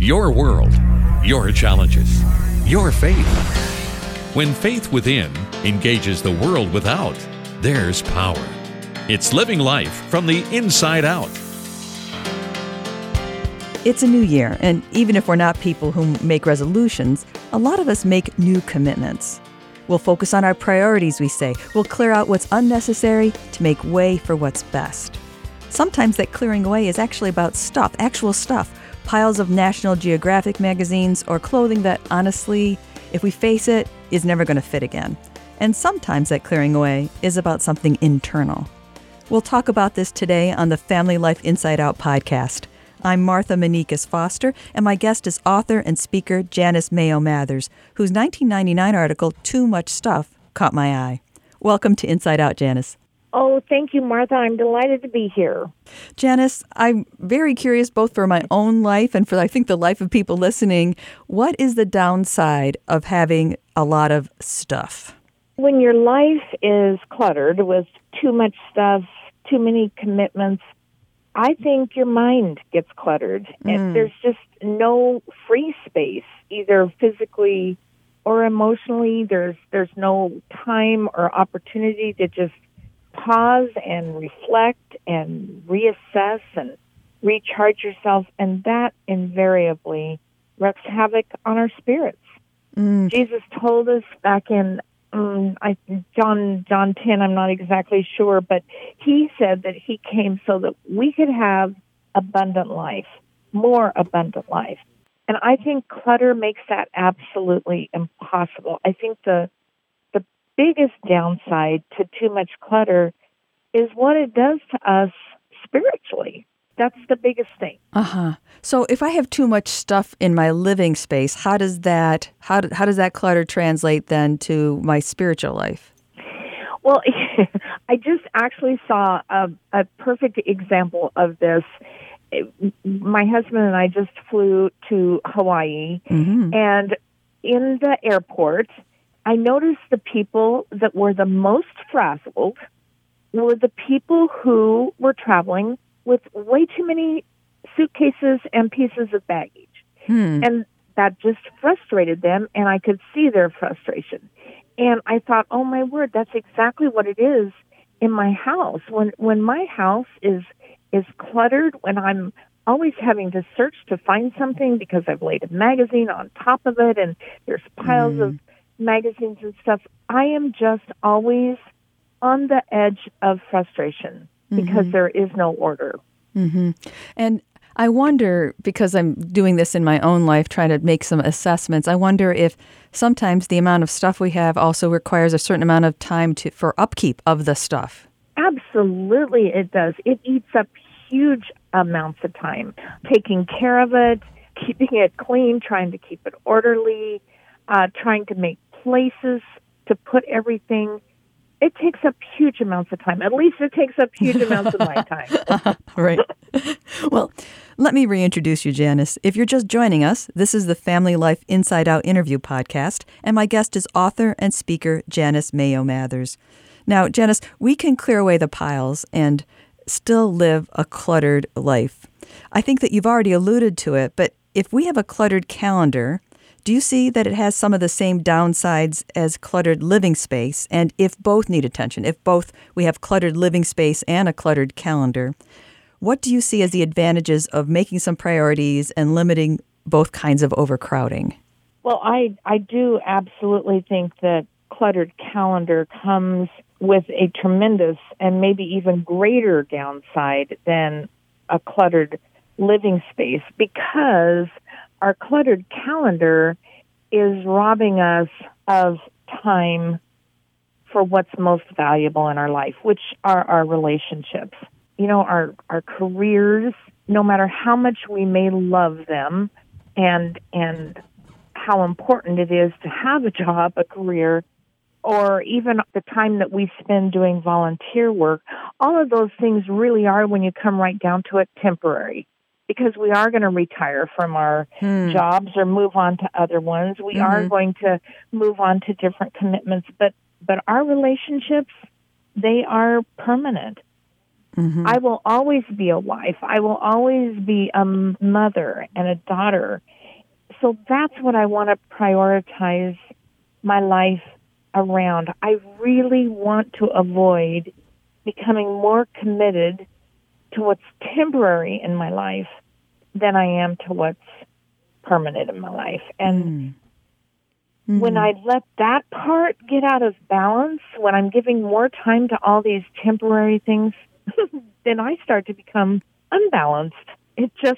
Your world, your challenges, your faith. When faith within engages the world without, there's power. It's living life from the inside out. It's a new year, and even if we're not people who make resolutions, a lot of us make new commitments. We'll focus on our priorities, we say. We'll clear out what's unnecessary to make way for what's best. Sometimes that clearing away is actually about stuff, actual stuff, piles of National Geographic magazines or clothing that, honestly, if we face it, is never going to fit again. And sometimes that clearing away is about something internal. We'll talk about this today on the Family Life Inside Out podcast. I'm Martha Manikas Foster, and my guest is author and speaker Janice Mayo Mathers, whose 1999 article, Too Much Stuff, caught my eye. Welcome to Inside Out, Janice. Oh, thank you, Martha. I'm delighted to be here. Janice, I'm very curious both for my own life and for, I think, the life of people listening. What is the downside of having a lot of stuff? When your life is cluttered with too much stuff, too many commitments, I think your mind gets cluttered. And there's just no free space, either physically or emotionally. There's no time or opportunity to just pause and reflect and reassess and recharge yourself, and that invariably wreaks havoc on our spirits. Jesus told us back in John 10, I'm not exactly sure, but he said that he came so that we could have abundant life, more abundant life. And I think clutter makes that absolutely impossible. I think the biggest downside to too much clutter is what it does to us spiritually. That's the biggest thing. So if I have too much stuff in my living space, how does that clutter translate then to my spiritual life? Well, I just actually saw a perfect example of this. My husband and I just flew to Hawaii, and in the airport, I noticed the people that were the most frazzled were the people who were traveling with way too many suitcases and pieces of baggage. And that just frustrated them, and I could see their frustration. And I thought, oh, my word, that's exactly what it is in my house. When my house is cluttered, when I'm always having to search to find something because I've laid a magazine on top of it, and there's piles of magazines and stuff, I am just always on the edge of frustration because there is no order. And I wonder, because I'm doing this in my own life, trying to make some assessments, I wonder if sometimes the amount of stuff we have also requires a certain amount of time for upkeep of the stuff. Absolutely it does. It eats up huge amounts of time. Taking care of it, keeping it clean, trying to keep it orderly, trying to make places to put everything. It takes up huge amounts of time. At least it takes up huge amounts of my time. Right. Well, let me reintroduce you, Janice. If you're just joining us, this is the Family Life Inside Out interview podcast, and my guest is author and speaker Janice Mayo Mathers. Now, Janice, we can clear away the piles and still live a cluttered life. I think that you've already alluded to it, but if we have a cluttered calendar, do you see that it has some of the same downsides as cluttered living space? And if both need attention, if both we have cluttered living space and a cluttered calendar, what do you see as the advantages of making some priorities and limiting both kinds of overcrowding? Well, I do absolutely think that cluttered calendar comes with a tremendous and maybe even greater downside than a cluttered living space, because our cluttered calendar is robbing us of time for what's most valuable in our life, which are our relationships. You know, our careers, no matter how much we may love them and how important it is to have a job, a career, or even the time that we spend doing volunteer work, all of those things really are, when you come right down to it, temporary. Because we are going to retire from our jobs or move on to other ones. We are going to move on to different commitments. But our relationships, they are permanent. I will always be a wife. I will always be a mother and a daughter. So that's what I want to prioritize my life around. I really want to avoid becoming more committed to what's temporary in my life than I am to what's permanent in my life. And when I let that part get out of balance, when I'm giving more time to all these temporary things, then I start to become unbalanced. It just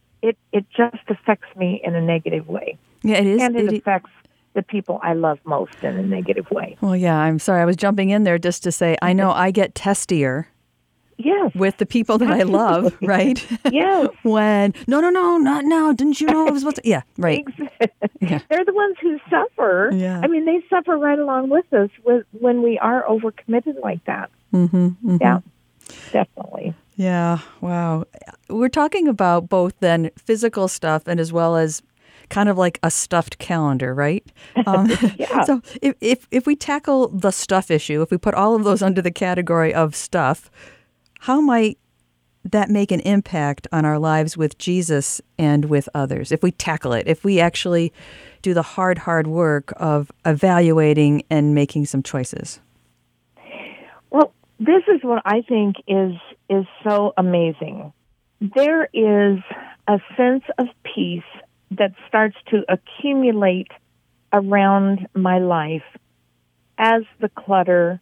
affects me in a negative way. Yeah, it is. And it affects the people I love most in a negative way. Well, yeah, I'm sorry. I was jumping in there just to say, I know I get testier. Yes. With the people that I love, right? Yes. When, no, not now. Didn't you know I was supposed to? Yeah, right. Exactly. Yeah. They're the ones who suffer. Yeah. I mean, they suffer right along with us when we are overcommitted like that. Yeah, definitely. Yeah, wow. We're talking about both then physical stuff and as well as kind of like a stuffed calendar, right? Yeah. So if we tackle the stuff issue, if we put all of those under the category of stuff, how might that make an impact on our lives with Jesus and with others? If we tackle it, if we actually do the hard work of evaluating and making some choices. Well, this is what I think is so amazing. There is a sense of peace that starts to accumulate around my life as the clutter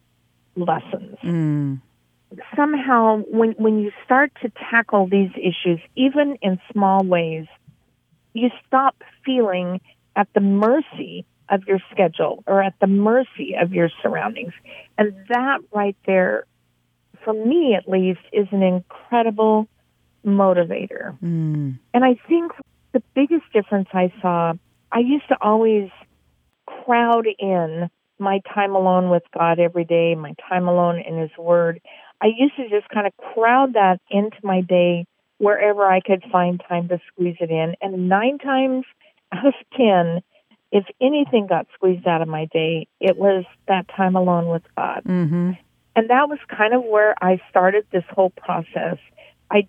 lessens. Somehow, when you start to tackle these issues, even in small ways, you stop feeling at the mercy of your schedule or at the mercy of your surroundings. And that right there, for me at least, is an incredible motivator. And I think the biggest difference I saw, I used to always crowd in my time alone with God every day, my time alone in His Word. I used to just kind of crowd that into my day wherever I could find time to squeeze it in. And 9 times out of 10, if anything got squeezed out of my day, it was that time alone with God. And that was kind of where I started this whole process. I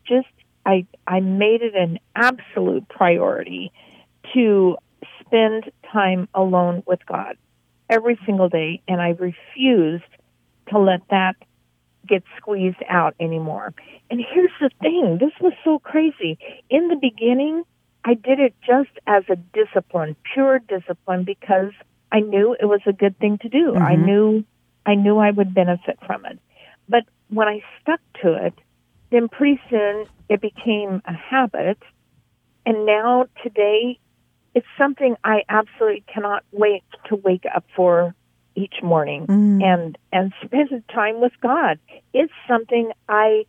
made it an absolute priority to spend time alone with God every single day, and I refused to let that get squeezed out anymore. And here's the thing, this was so crazy. In the beginning, I did it just as a discipline, pure discipline, because I knew it was a good thing to do. I knew I would benefit from it. But when I stuck to it, then pretty soon it became a habit. And now today, it's something I absolutely cannot wait to wake up for each morning and spend time with God. It's something I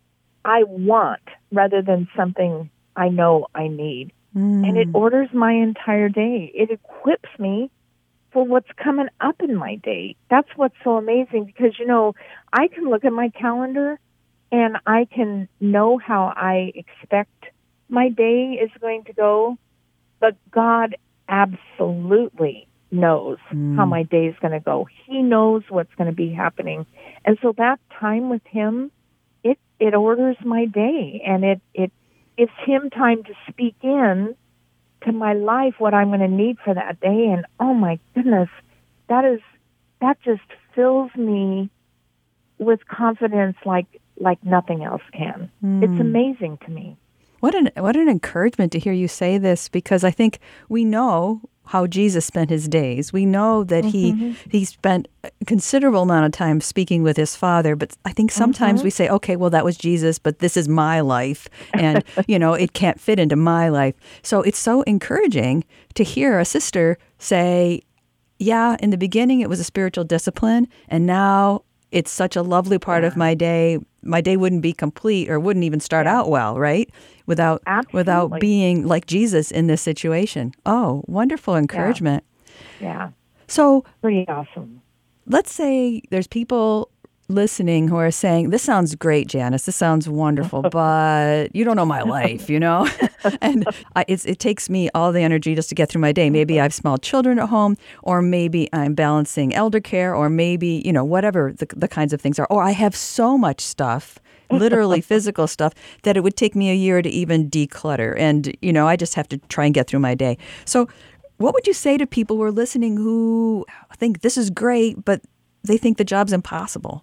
want rather than something I know I need. And it orders my entire day. It equips me for what's coming up in my day. That's what's so amazing because, I can look at my calendar and I can know how I expect my day is going to go, but God absolutely knows how my day is going to go. He knows what's going to be happening. And so that time with Him, it orders my day, and it gives Him time to speak in to my life what I'm going to need for that day. And oh my goodness, that just fills me with confidence like nothing else can. It's amazing to me. What an encouragement to hear you say this, because I think we know how Jesus spent His days. We know that he spent a considerable amount of time speaking with His Father, but I think sometimes we say, okay, well, that was Jesus, but this is my life, and, it can't fit into my life. So it's so encouraging to hear a sister say, yeah, in the beginning it was a spiritual discipline, and now it's such a lovely part of my day. My day wouldn't be complete or wouldn't even start out well, right? Without being like Jesus in this situation. Oh, wonderful encouragement. Yeah. So pretty awesome. Let's say there's people listening who are saying, this sounds great, Janice. This sounds wonderful, but you don't know my life, And it takes me all the energy just to get through my day. Maybe I have small children at home, or maybe I'm balancing elder care, or maybe, whatever the kinds of things are. Or I have so much stuff literally physical stuff, that it would take me a year to even declutter. And, I just have to try and get through my day. So what would you say to people who are listening who think this is great, but they think the job's impossible?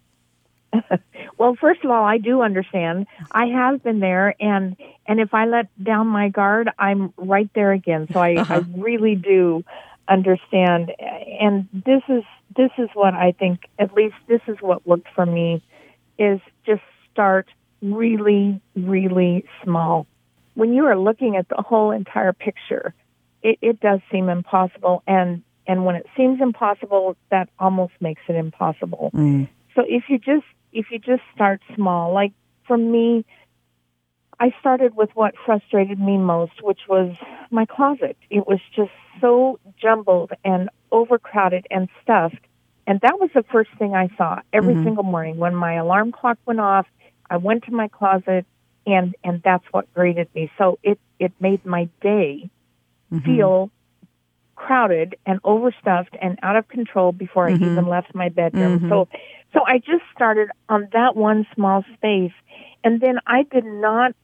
Well, first of all, I do understand. I have been there, and if I let down my guard, I'm right there again. So I really do understand. And this is what I think, at least this is what worked for me, is just start really, really small. When you are looking at the whole entire picture, it does seem impossible. And when it seems impossible, that almost makes it impossible. So if you just start small, like for me, I started with what frustrated me most, which was my closet. It was just so jumbled and overcrowded and stuffed. And that was the first thing I saw every single morning. When my alarm clock went off, I went to my closet, and that's what greeted me. So it made my day feel crowded and overstuffed and out of control before I even left my bedroom. So I just started on that one small space, and then I did not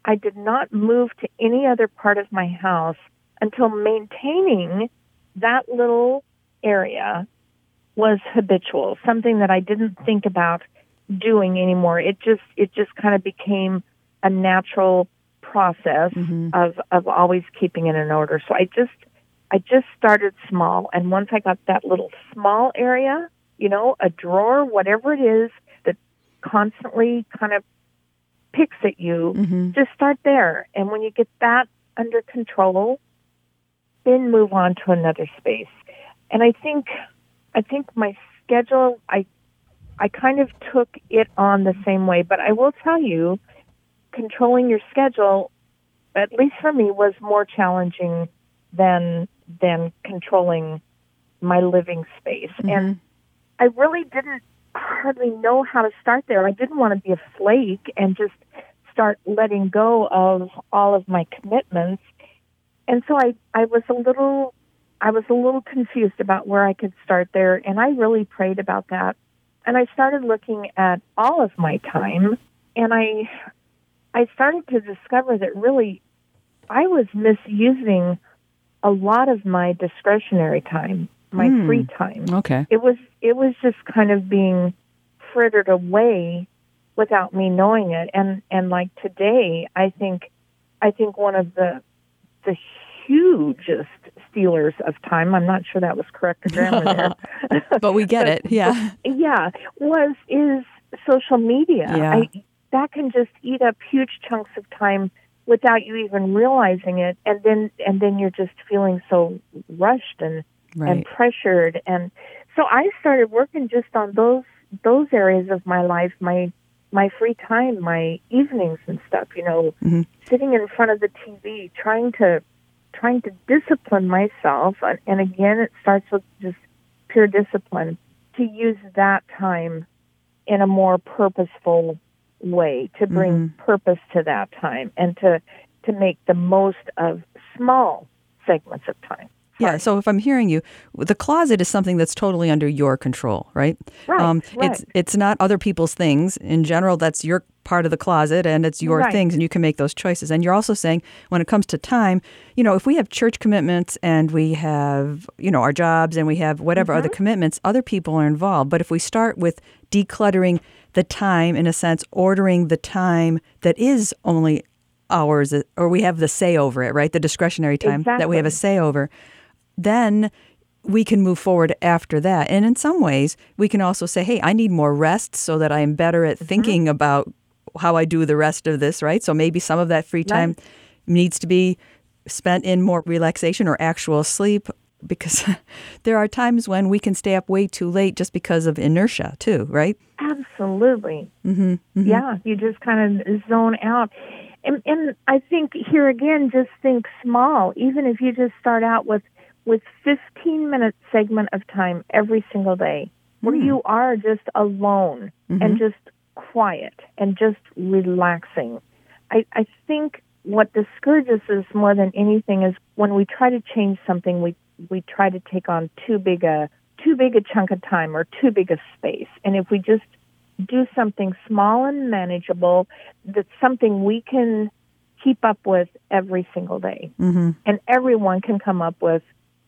move to any other part of my house until maintaining that little area was habitual, something that I didn't think about doing anymore. It just kind of became a natural process of always keeping it in order. So I just started small, and once I got that little small area, a drawer, whatever it is that constantly kind of picks at you, just start there. And when you get that under control, then move on to another space. And I think my schedule, I kind of took it on the same way, but I will tell you, controlling your schedule, at least for me, was more challenging than controlling my living space. And I really didn't hardly know how to start there. I didn't want to be a flake and just start letting go of all of my commitments. And so I was a little confused about where I could start there, and I really prayed about that. And I started looking at all of my time, and I started to discover that really I was misusing a lot of my discretionary time, my free time. Okay. It was just kind of being frittered away without me knowing it. And like today, I think one of the hugest stealers of time, I'm not sure that was correct grammar there. But we get it, yeah. Yeah, is social media. Yeah. That can just eat up huge chunks of time without you even realizing it, and then you're just feeling so rushed and pressured. And so I started working just on those areas of my life, my free time, my evenings and stuff, sitting in front of the TV, trying to discipline myself. And again, it starts with just pure discipline, to use that time in a more purposeful way, to bring purpose to that time, and to make the most of small segments of time. Yeah, so if I'm hearing you, the closet is something that's totally under your control, right? Right, It's not other people's things. In general, that's your part of the closet, and it's your things, and you can make those choices. And you're also saying, when it comes to time, if we have church commitments and we have, our jobs and we have whatever other commitments, other people are involved. But if we start with decluttering the time, in a sense, ordering the time that is only ours, or we have the say over it, right? The discretionary time that we have a say over, then we can move forward after that. And in some ways, we can also say, hey, I need more rest so that I am better at thinking about how I do the rest of this, right? So maybe some of that free time needs to be spent in more relaxation or actual sleep, because there are times when we can stay up way too late just because of inertia too, right? Absolutely. Yeah, you just kind of zone out. And I think here again, just think small. Even if you just start out with 15-minute segment of time every single day where you are just alone and just quiet and just relaxing. I think what discourages us more than anything is when we try to change something, we try to take on too big a chunk of time or too big a space. And if we just do something small and manageable, that's something we can keep up with every single day. Mm-hmm. And everyone can come up with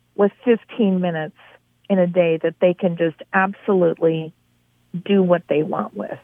15 minutes in a day that they can just absolutely do what they want with.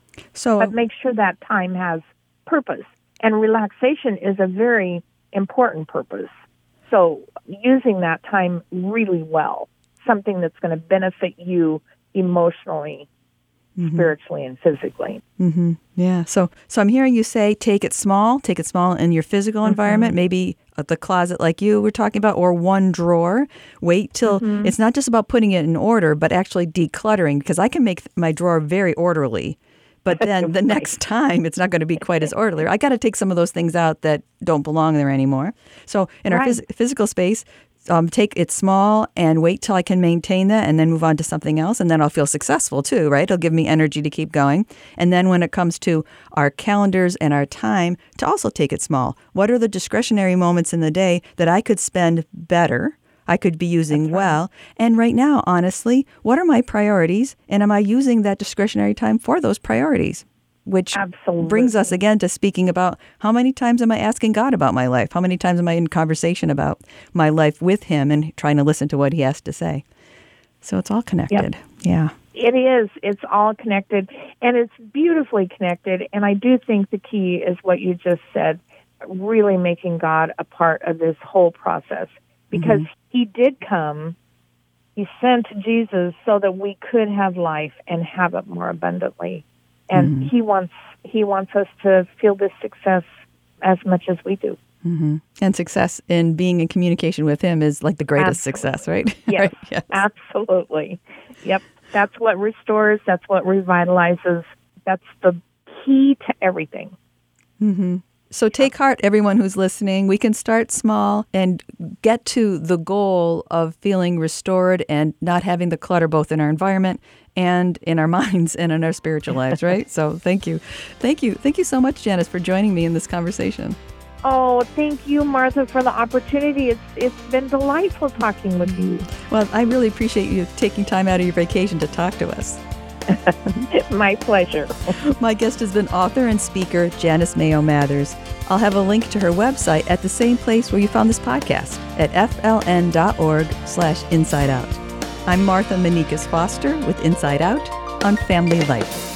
But make sure that time has purpose. And relaxation is a very important purpose. So using that time really well, something that's going to benefit you emotionally, mm-hmm. spiritually, and physically. Mm-hmm. Yeah. So I'm hearing you say take it small in your physical mm-hmm. environment, maybe the closet like you were talking about, or one drawer. Wait till mm-hmm. it's not just about putting it in order, but actually decluttering, because I can make my drawer very orderly. But then the next time, it's not going to be quite as orderly. I got to take some of those things out that don't belong there anymore. So in our physical space, take it small and wait till I can maintain that and then move on to something else. And then I'll feel successful too, right? It'll give me energy to keep going. And then when it comes to our calendars and our time, to also take it small. What are the discretionary moments in the day that I could spend better? I could be using well. And right now, honestly, what are my priorities? And am I using that discretionary time for those priorities? Which brings us again to speaking about how many times am I asking God about my life? How many times am I in conversation about my life with Him and trying to listen to what He has to say? So it's all connected. Yep. Yeah. It is. It's all connected, and it's beautifully connected. And I do think the key is what you just said, really making God a part of this whole process. Because mm-hmm. He did come, He sent Jesus so that we could have life and have it more abundantly. And mm-hmm. He wants us to feel this success as much as we do. Mm-hmm. And success in being in communication with Him is like the greatest success, right? Yes, right? Yes, absolutely. Yep, that's what restores, that's what revitalizes, that's the key to everything. Mm-hmm. So take heart, everyone who's listening. We can start small and get to the goal of feeling restored and not having the clutter both in our environment and in our minds and in our spiritual lives, right? So thank you. Thank you. Thank you so much, Janice, for joining me in this conversation. Oh, thank you, Martha, for the opportunity. It's been delightful talking with you. Well, I really appreciate you taking time out of your vacation to talk to us. My pleasure. My guest has been author and speaker Janice Mayo Mathers. I'll have a link to her website at the same place where you found this podcast at fln.org/insideout. I'm Martha Manikas Foster with Inside Out on Family Life.